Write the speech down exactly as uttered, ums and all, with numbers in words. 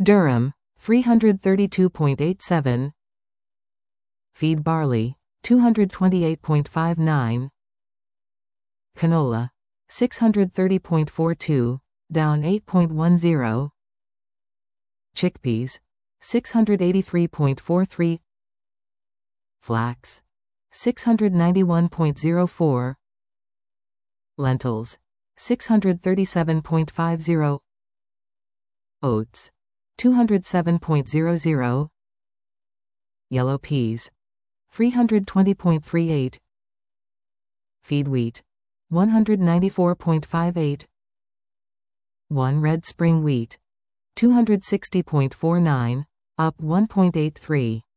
Durum, three hundred thirty-two point eight seven. Feed barley, two hundred twenty-eight point five nine. Canola, six hundred thirty point four two, down eight point one zero. Chickpeas, six hundred eighty-three point four three. Flax, six hundred ninety-one point zero four. Lentils, six hundred thirty-seven point five zero. Oats, two hundred seven point zero zero. Yellow peas, three hundred twenty point three eight. Feed wheat, one hundred ninety-four point five eight. one red spring wheat, two hundred sixty point four nine, up one point eight three.